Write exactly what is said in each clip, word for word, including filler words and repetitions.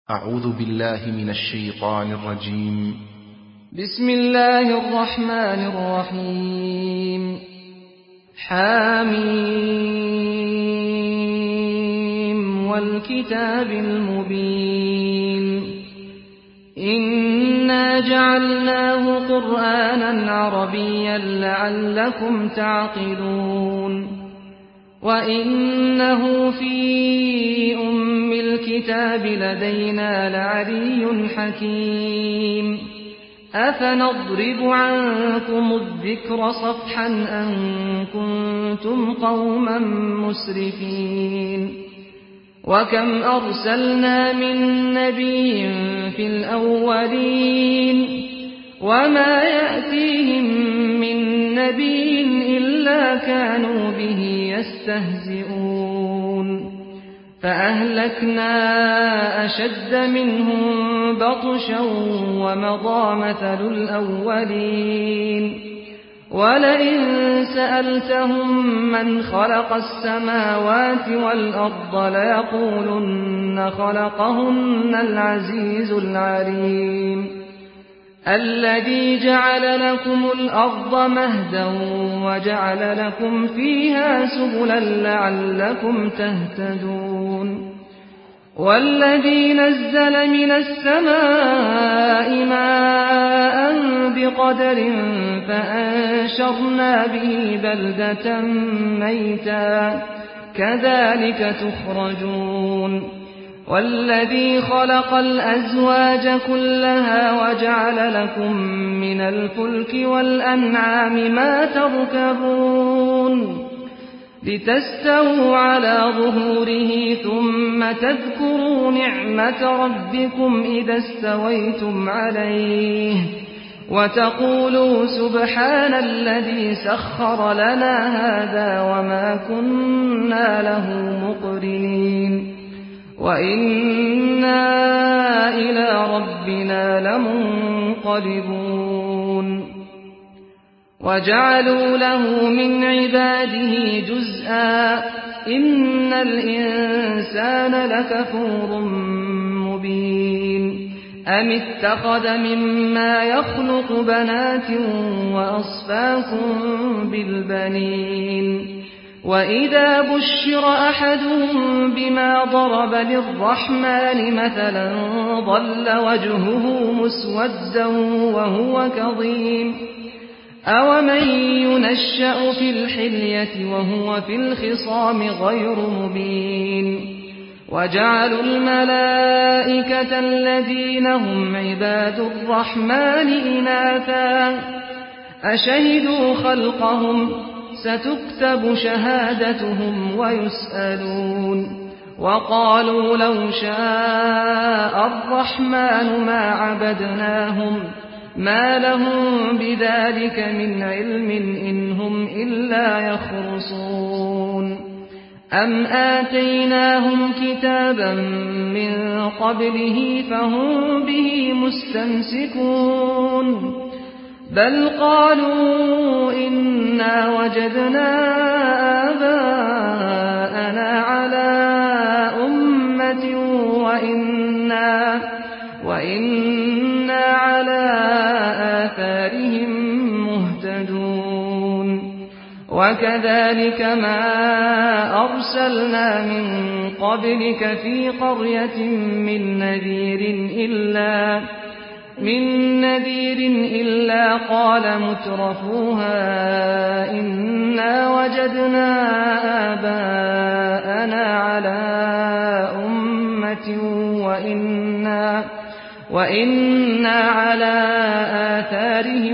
أعوذ بالله من الشيطان الرجيم. بسم الله الرحمن الرحيم. حاميم والكتاب المبين. إنا جعلناه قرآنا عربيا لعلكم تعقلون. وإنه في أم الكتاب لدينا لعلي حكيم. أفنضرب عنكم الذكر صفحا أن كنتم قوما مسرفين. وكم أرسلنا من نبي في الأولين وما يأتيهم من نبي إلا كانوا به يستهزئون. فأهلكنا أشد منهم بطشا ومضى مثل الأولين. ولئن سألتهم من خلق السماوات والأرض ليقولن خلقهن العزيز العليم. الذي جعل لكم الأرض مهدا وجعل لكم فيها سبلا لعلكم تهتدون. والذي نزل من السماء ماء بقدر فأنشرنا به بلدة ميتا كذلك تخرجون. والذي خلق الأزواج كلها وجعل لكم من الفلك والأنعام ما تركبون لتستووا على ظهوره ثم تذكروا نعمة ربكم إذا استويتم عليه وتقولوا سبحان الذي سخر لنا هذا وما كنا له مقرنين وإنا إلى ربنا لمنقلبون. وجعلوا له من عباده جزءا إن الإنسان لكفور مبين. أم اتخذ مما يخلق بنات وأصفاكم بالبنين. وإذا بشر أحدهم بما ضرب للرحمن مثلا ظل وجهه مسودا وهو كظيم. أومن ينشأ في الحلية وهو في الخصام غير مبين. وجعلوا الملائكة الذين هم عباد الرحمن إناثا أشهدوا خلقهم ستكتب شهادتهم ويسألون. وقالوا لو شاء الرحمن ما عبدناهم ما لهم بذلك من علم إن هم إلا يخرصون. أم آتيناهم كتابا من قبله فهم به مستمسكون. بل قالوا إنا وجدنا آباءنا على أمة وإنا, وإنا على آثارهم مهتدون. وكذلك ما أرسلنا من قبلك في قرية من نذير إلا من نذير إلا قال مترفوها إنا وجدنا آباءنا على أمة وإنا, وإنا على آثارهم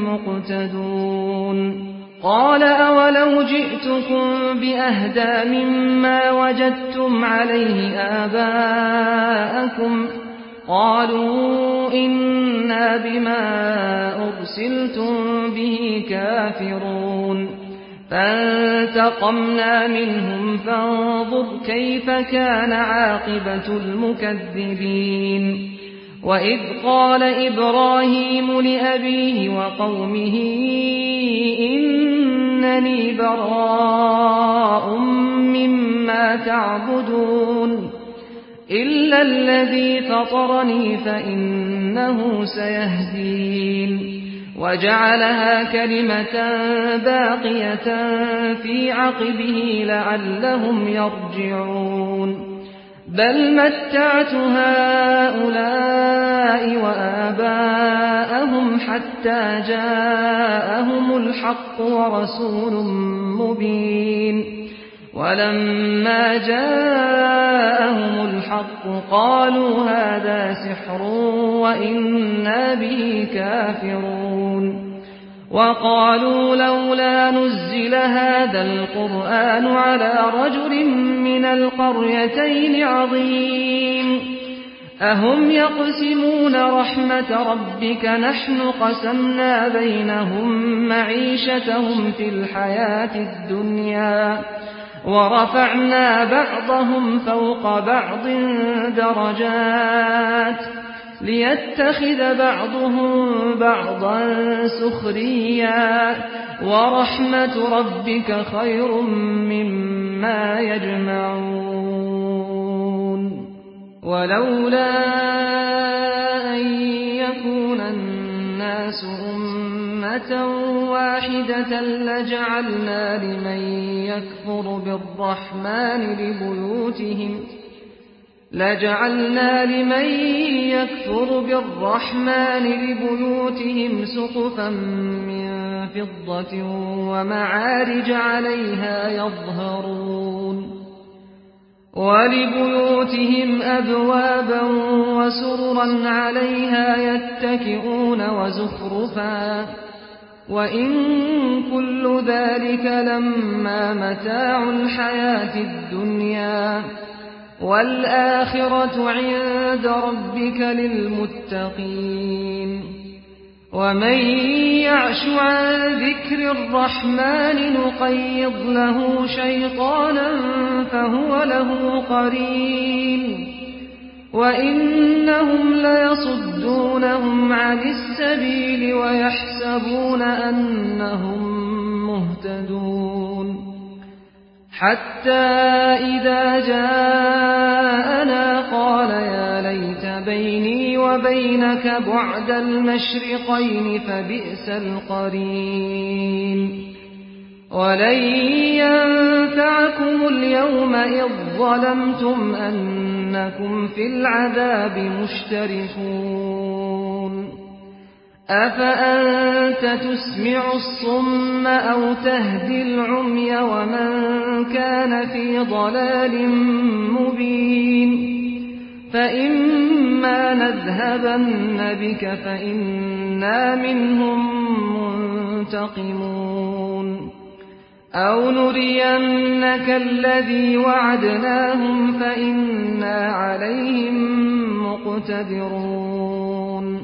مقتدون. قال أولو جئتكم بأهدى مما وجدتم عليه آباءكم قالوا إنا بما أرسلتم به كافرون. فانتقمنا منهم فانظر كيف كان عاقبة المكذبين. وإذ قال إبراهيم لأبيه وقومه إنني براء مما تعبدون إلا الذي فطرني فإنه سيهدين وجعلها كلمة باقية في عقبه لعلهم يرجعون بل متعت هؤلاء وآباءهم حتى جاءهم الحق ورسول مبين ولما جاءهم الحق قالوا هذا سحر وإنا به كافرون وقالوا لولا نزل هذا القرآن على رجل من القريتين عظيم أهم يقسمون رحمة ربك نحن قسمنا بينهم معيشتهم في الحياة الدنيا ورفعنا بعضهم فوق بعض درجات ليتخذ بعضهم بعضا سخريا ورحمة ربك خير مما يجمعون ولولا أن يكون الناس أمة واحدة لجعلنا لمن يكفر بالرحمن لبيوتهم لجعلنا لمن يكفر بالرحمن لبيوتهم سقفا من فضة ومعارج عليها يظهرون ولبيوتهم أبوابا وسررا عليها يتكئون وزخرفا وإن كل ذلك لما متاع الحياة الدنيا والآخرة عند ربك للمتقين ومن يعش عن ذكر الرحمن نقيض له شيطانا فهو له قرين وإنهم ليصدونهم عن السبيل ويحسبون أنهم مهتدون حتى إذا جاءنا قال يا ليت بيني وبينك بعد المشرقين فبئس القرين ولن ينفعكم اليوم إذ ظلمتم أنكم في العذاب مشتركون أفأنت تسمع الصم أو تهدي العمي ومن كان في ضلال مبين فإما نذهبن بك فإنا منهم منتقمون أو نرينك الذي وعدناهم فإنا عليهم مقتدرون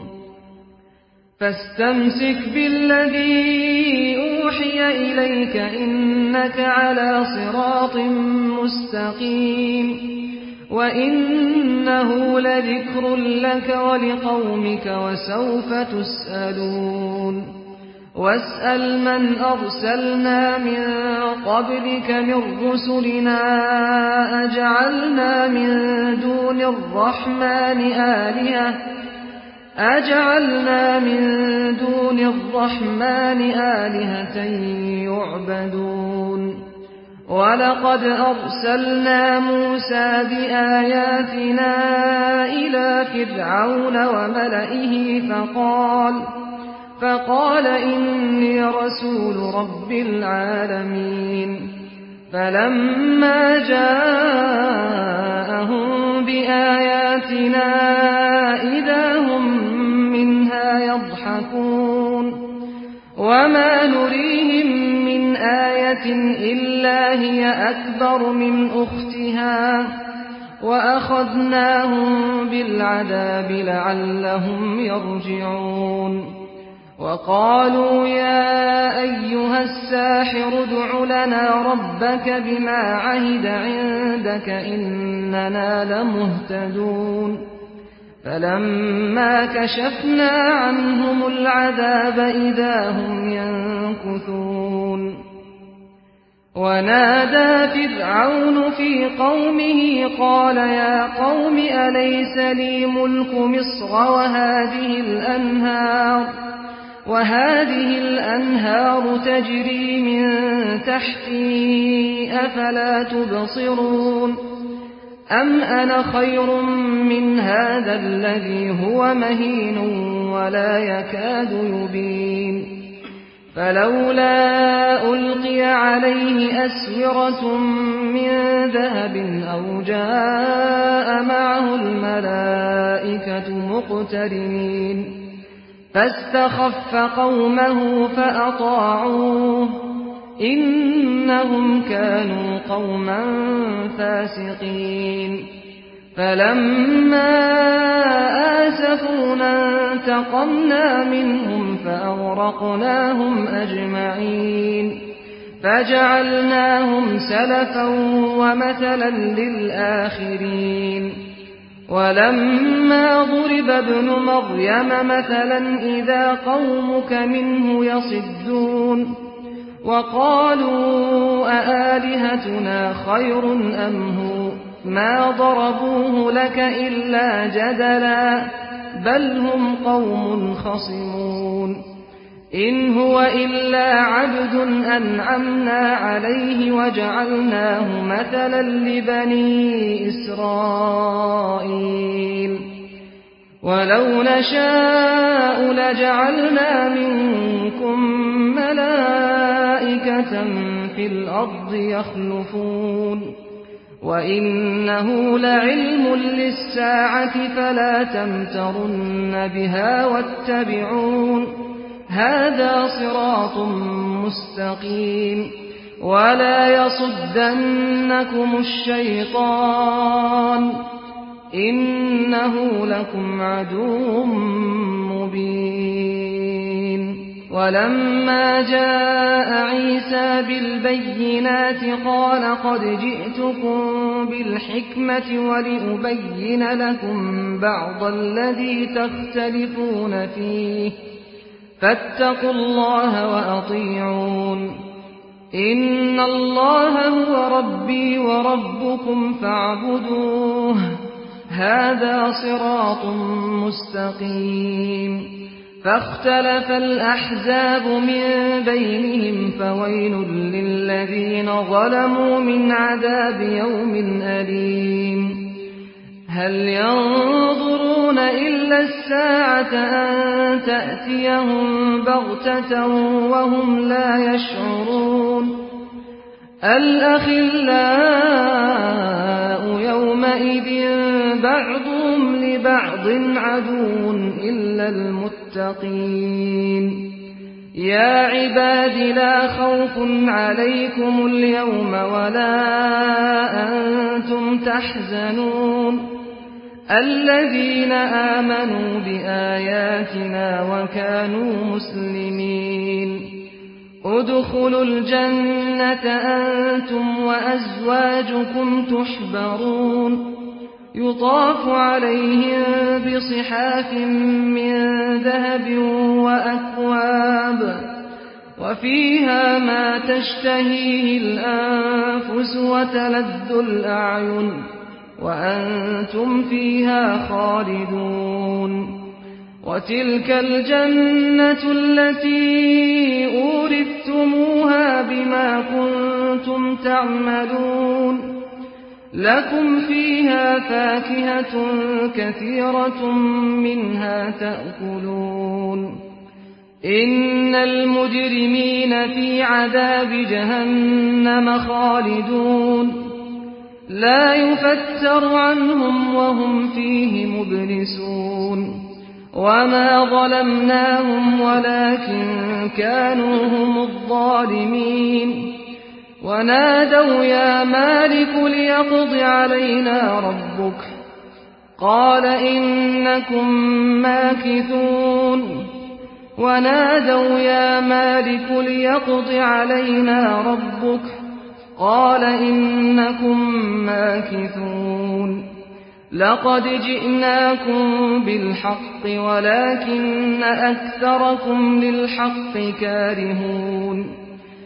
فاستمسك بالذي أوحي إليك إنك على صراط مستقيم وإنه لذكر لك ولقومك وسوف تسألون واسأل من أرسلنا من قبلك من رسلنا أجعلنا من دون الرحمن آلهة أجعلنا من دون الرحمن آلهة يعبدون ولقد أرسلنا موسى بآياتنا إلى فرعون وملئه فقال فقال إني رسول رب العالمين فلما جاءهم بآياتنا إذا هم منها يضحكون وما نريهم من آية إلا هي أكبر من أختها وأخذناهم بالعذاب لعلهم يرجعون وقالوا يا أيها الساحر ادع لنا ربك بما عهد عندك إننا لمهتدون فلما كشفنا عنهم العذاب إذا هم ينكثون ونادى فرعون في قومه قال يا قوم أليس لي ملك مصر وهذه الأنهار وهذه الأنهار تجري من تحتي أفلا تبصرون أم أنا خير من هذا الذي هو مهين ولا يكاد يبين فلولا ألقي عليه أسورة من ذهب أو جاء معه الملائكة مقترنين فاستخف قومه فأطاعوه إنهم كانوا قوما فاسقين فلما آسفونا انتقمنا منهم فأغرقناهم أجمعين فجعلناهم سلفا ومثلا للآخرين ولما ضرب ابن مريم مثلا إذا قومك منه يصدون وقالوا أآلهتنا خير أم هو ما ضربوه لك إلا جدلا بل هم قوم خصمون إن هو إلا عبد أنعمنا عليه وجعلناه مثلا لبني إسرائيل ولو نشاء لجعلنا منكم ملائكة في الأرض يخلفون وإنه لعلم للساعة فلا تمترن بها واتبعون هذا صراط مستقيم ولا يصدنكم الشيطان إنه لكم عدو مبين ولما جاء عيسى بالبينات قال قد جئتكم بالحكمة ولأبين لكم بعض الذي تختلفون فيه فاتقوا الله وأطيعون إن الله هو ربي وربكم فاعبدوه هذا صراط مستقيم فاختلف الأحزاب من بينهم فويل للذين ظلموا من عذاب يوم أليم هل ينظرون إلا الساعة أن تأتيهم بغتة وهم لا يشعرون الأخلاء يومئذ بعضهم لبعض عدو إلا المتقين يا عباد لا خوف عليكم اليوم ولا أنتم تحزنون الذين آمنوا بآياتنا وكانوا مسلمين ادخلوا الجنة أنتم وأزواجكم تحبرون يطاف عليهم بصحاف من ذهب وأكواب وفيها ما تشتهيه الأنفس وتلذ الأعين وأنتم فيها خالدون وتلك الجنة التي أورثتموها بما كنتم تعملون لكم فيها فاكهة كثيرة منها تأكلون إن المجرمين في عذاب جهنم خالدون لا يفتر عنهم وهم فيه مبلسون وما ظلمناهم ولكن كانوا هم الظالمين ونادوا يا مالك ليقض علينا ربك قال إنكم ماكثون ونادوا يا مالك ليقض علينا ربك قال إنكم ماكثون لقد جئناكم بالحق ولكن أكثركم للحق كارهون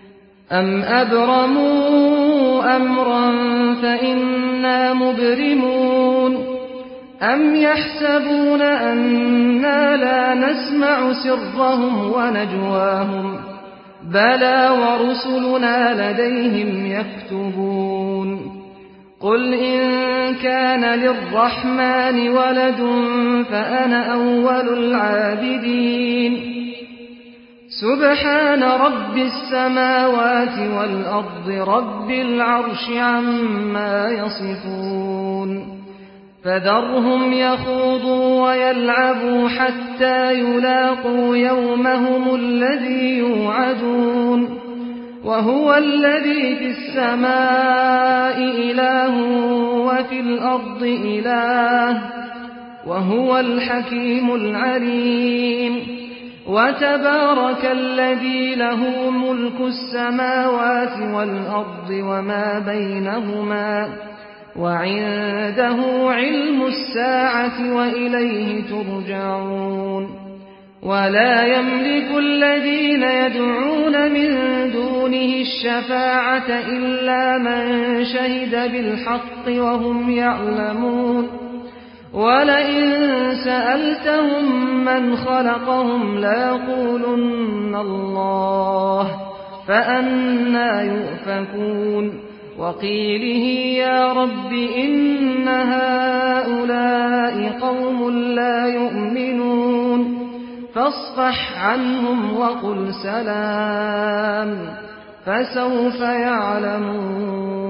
أَمْ أَبْرَمُوا أَمْرًا فَإِنَّا مُبْرِمُونَ أَمْ يَحْسَبُونَ أَنَّا لَا نَسْمَعُ سِرَّهُمْ وَنَجْوَاهُمْ بَلَىٰ وَرُسُلُنَا لَدَيْهِمْ يَكْتُبُونَ قُلْ إِن كَانَ لِلرَّحْمَٰنِ وَلَدٌ فَأَنَا أَوَّلُ الْعَابِدِينَ سُبْحَانَ رَبِّ السَّمَاوَاتِ وَالْأَرْضِ رَبِّ الْعَرْشِ عَمَّا يَصِفُونَ فَذَرْهُمْ يَخُوضُوا وَيَلْعَبُوا حَتَّىٰ يُلَاقُوا يَوْمَهُمُ الَّذِي يُوعَدُونَ وَهُوَ الَّذِي فِي السَّمَاءِ إِلَٰهٌ وَفِي الْأَرْضِ إِلَٰهٌ وَهُوَ الْحَكِيمُ الْعَلِيمُ وَتَبَارَكَ الَّذِي لَهُ مُلْكُ السَّمَاوَاتِ وَالْأَرْضِ وَمَا بَيْنَهُمَا وَعِندَهُ عِلْمُ السَّاعَةِ وَإِلَيْهِ تُرْجَعُونَ وَلَا يَمْلِكُ الَّذِينَ يَدْعُونَ مِن دُونِهِ الشَّفَاعَةَ إِلَّا مَن شَهِدَ بِالْحَقِّ وَهُمْ يَعْلَمُونَ وَلَئِن سَأَلْتَهُم مَّنْ خَلَقَهُمْ لَيَقُولُنَّ اللَّهُ فَأَنَّىٰ يُؤْفَكُونَ وَقِيلِهِ يَا رَبِّ إِنَّ هَٰؤُلَاءِ قَوْمٌ لَّا يُؤْمِنُونَ فَاصْفَحْ عَنْهُمْ وَقُلْ سَلَامٌ فَسَوْفَ يَعْلَمُونَ